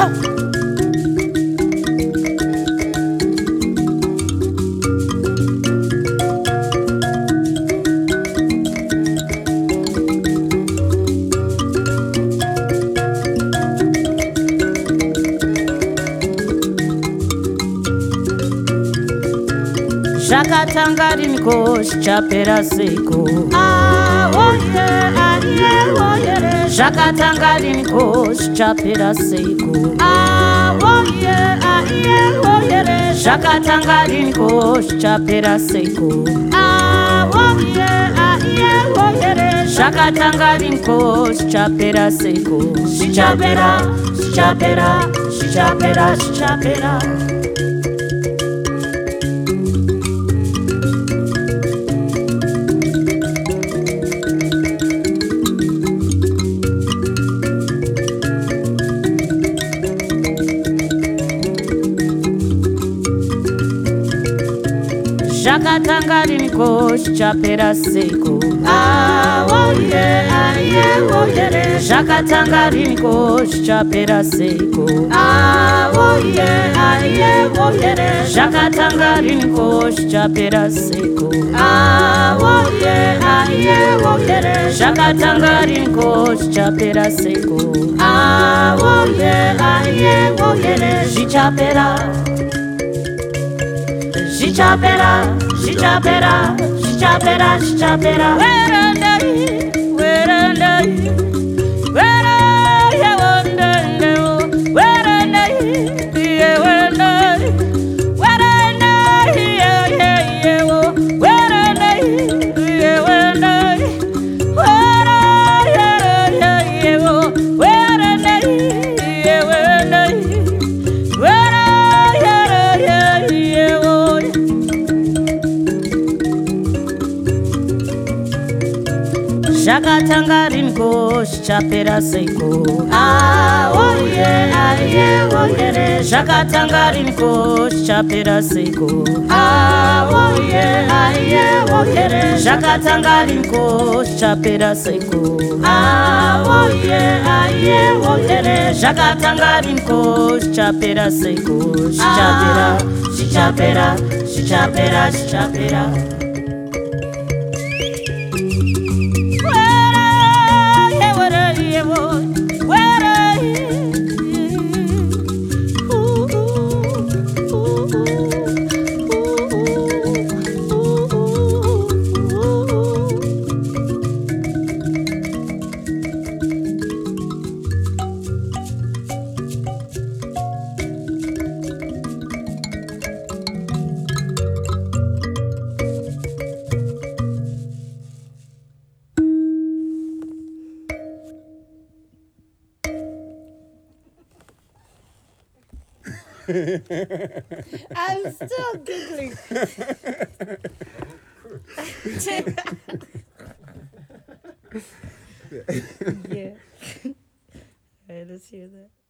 Zvakatangari mikoshi chapera seko. Zvakatangari mikoshi chapera seko. Zvakatangari mikoshi chapera seko. Zvakatangari mikoshi chapera seko. Zvichapera, zvichapera, zvichapera, zvichapera. Zvakatangari mikoshi chapera seko. Zvakatangari mikoshi chapera seko. Zvakatangari mikoshi chapera seko. Zvakatangari mikoshi chapera seko. Zvichapera, zvichapera, zvichapera, zvichapera, zvichapera. Zvakatangari mikoshi chapera seko. Zvakatangari mikoshi chapera seko. Zvakatangari mikoshi chapera seko. Zvakatangari mikoshi chapera seko. Zvichapera, zvichapera, zvichapera, zvichapera. I'm still giggling. Yeah. All right, let's hear that.